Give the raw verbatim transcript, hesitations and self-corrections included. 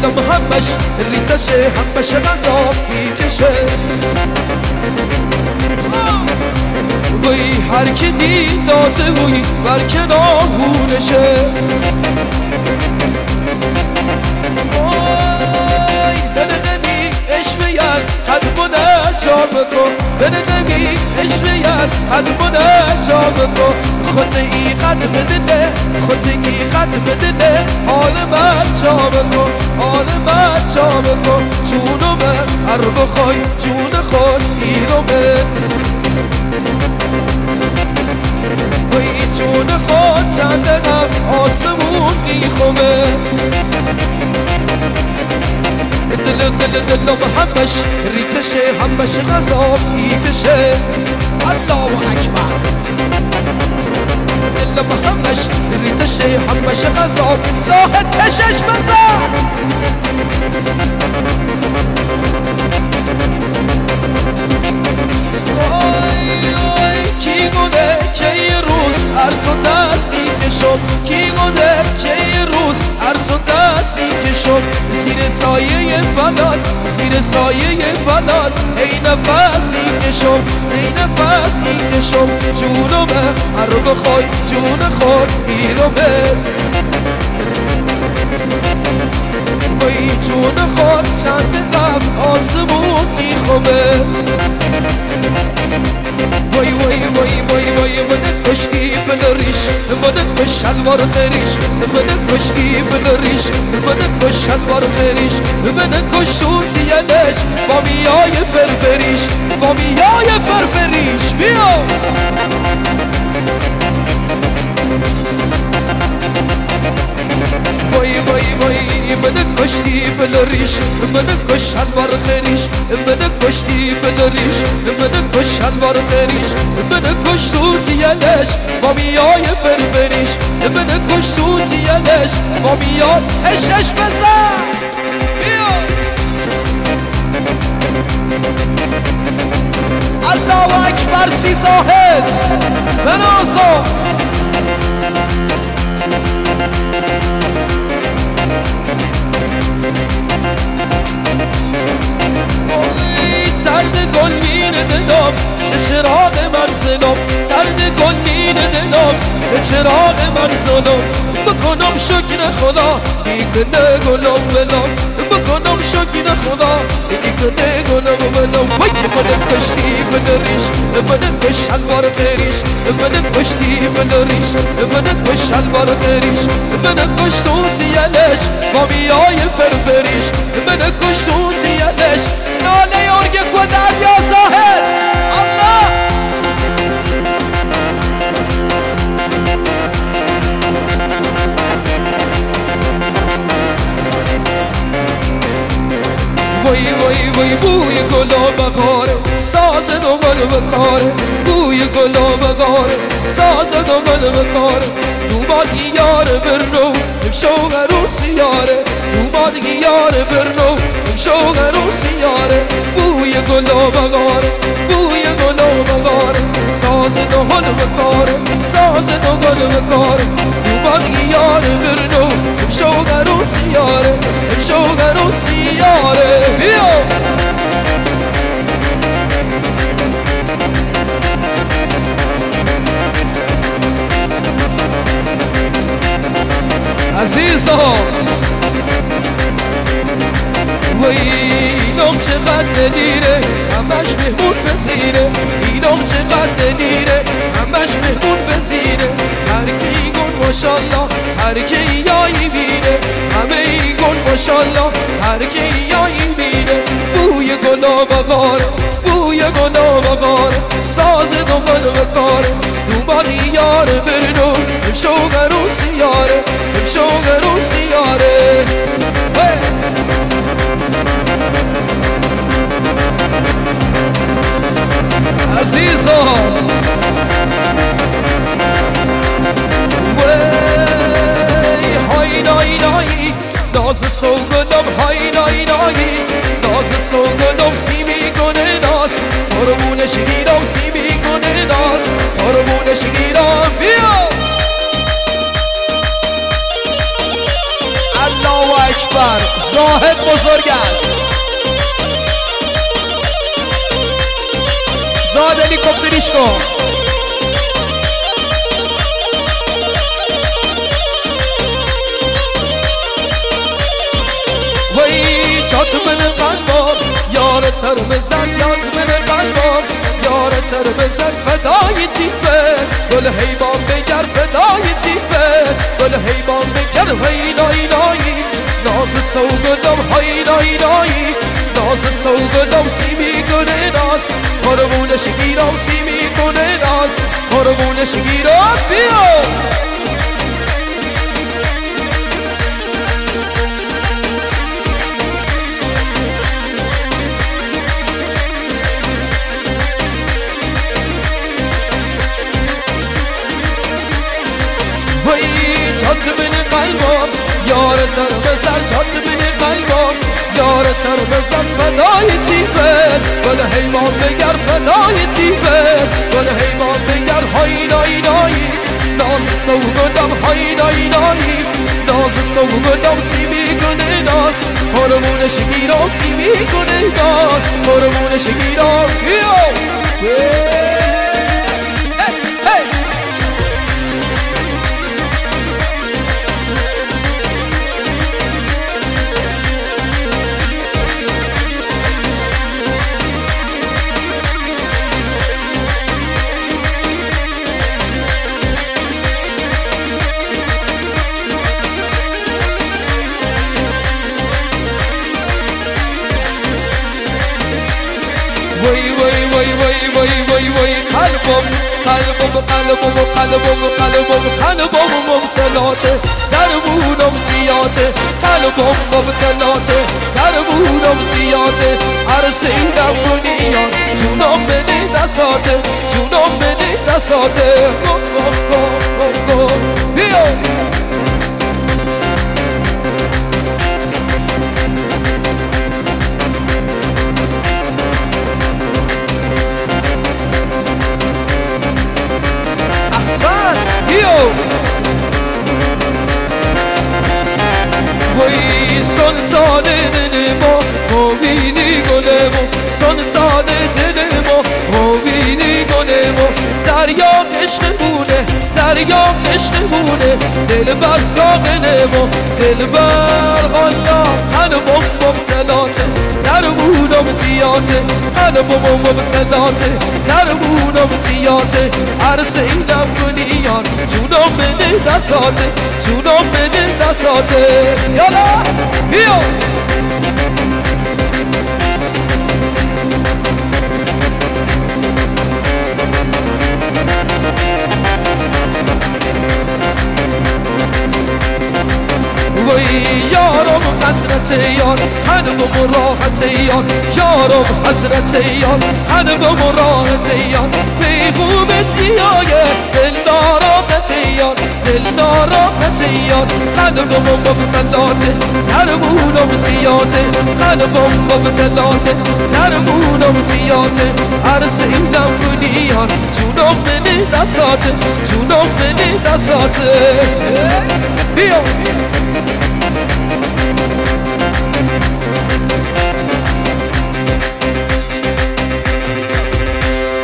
دلم همش ریزشه، همش غذا میکشه. وی هر کی دید دازه وی بر کنارونشه. وای دل نمی اشویل قلبونه جا بکن، دل نمی اشویل قلبونه جا بکن. خود ای قد بدنه، خود ای قد بدنه، حال من جا بکن، حال من جا بکن. جونو من هر بخوای جون خود ایرو من، وی جون خود چند قد آسمون میخومه. دل دل دلم همش ریزشه، همش غذا میکشه. الله اکبر. دلم همش ریزشه، همش غذا زاهد کشش بزن. وای وای کی گونه که یه روز هر تو دستی کشم، کی گونه که یه روز هر تو دستی کشم. زیر سایه فلان، زیر سایه فلان، ای نفس میکشم، ای نفس میکشم. جونمه هر بخوای جون خود میرمه، وی جون خود چند قبل آسمون میخومه. وای وای وای وای وای من کشتی بنریش، من کش شلوار خریش، من کشتی بنریش، من کش شلوار خریش، من کش شوتیانش با میای فرفریش، با میای فرفریش. بیا وای وای وای من کشتی بنریش، من کش شلوار خریش، من کشتی بنریش، من کش شلوار خریش، من کش سوتیانش با میای فرفریش، من کش سوتیانش با میای تشش بزن. بیا الله اکبر. سی زاهد بنازا درد گل مینه دلم، چه چراغ من زنم. درد گل مینه دلم، چه چراغ من زنم. بکنم شکر خدا بیکنه گلم بلم، بکنم شکر خدا بیکنه گلم بلم. وای من کشتی بنریش، من کش شلوار خریش، من کشتی بنریش، من کش شلوار خریش، من کش سوتیانش با میای فرفریش، من کش سوتیانش. ناله ارگه و دریا زاهد الله. وای وای وای بوی گلا بخاره، ساز دنبال بکاره. بوی گلا بخاره، ساز دنبال بکاره. دوبادی یار برنو شوق روسی یاره، دوبادی یار برنو شوق روسی یاره. بوی گلا بخاره، بوی گلا بخاره، ساز دنبال بکاره، ساز دنبال بکاره. دوبادی یار برنو شوق روسی یاره، شوق روسی یاره. بیا عزیزا. وی اینم چقدر دیره، همش مهمون پذیره. اینم چقدر دیره، همش مهمون پذیره. هر کی گل ماشالله، هر کی یایی بینه. همه ای گل ماشالله، هر کی یایی بینه. بوی گلا بغاره، بوی گلا بغاره، ساز دنبال بکاره. دوبادی یار برنو شوق روسی یاره، شوق روسی یاره. عزیزا وی های نای نایی ناز سوگندم، های نای نایی ناز سوگندم. سی میکنه ناز قربونش گیرم، سی میکنه ناز قربونش گیرم. بیا الله اکبر. زاهد بزرگ است. زاهد هلیکوپتریش کن. وی جات من قلبم یار تر بزن، یاد من قلبم یار تر بزن، فدای تیفه گل حیبان بگر، فدای تیفه گل حیبان بگر. وی نای نایی ناز سوگدم، های نای نایی ناز سوگدم، سیمی کنه ناز قربونش گیرم، سیمی کنه ناز قربونش گیرم. بیا جات من قلبم یار تر بزن، جات من قلبم یار تر بزن، فدای تیفه گل حیوان بگر، فدای تیفه گل حیوان بگر. های نای نایی ناز سوگدم، های نای نایی ناز سوگدم، سیمی کنه ناز قربونش گیرم، سیمی کنه ناز قربونش گیرم. وای وای وای وای وای وای وای قلبم قلبم قلبم قلبم قلبم قلبم مبتلاته، دربونم زیاده، قلبم مبتلاته، دربونم زیاده. عرصیدم دنیا جونم بده دستاته، جونم بده دستاته. بیا وی سلطان دل ما موینی گل ما، سلطان دل ما موینی گل ما. دریا عشقمونه، دریا عشقمونه، دل بر ساقل ما، دل بر غلا. قلبم مبتلاته، دربونم زیاده، قلبم مبتلاته، دربونم زیاده. عرصیدم دنیا جونم بده دستاته، جونم بده دستاته. یالا بیا وی یارم حضرت یار، قلبم راحت یار، یارم حضرت یار، قلبم راحت یار. بی خوبت یایه دل ناراحت یار، دل ناراحت یار. قلبم مبتلاته، دربونم زیاده، قلبم مبتلاته، دربونم زیاده. عرصیدم دنیا جونم بده دستاته، جونم بده دستاته. بیا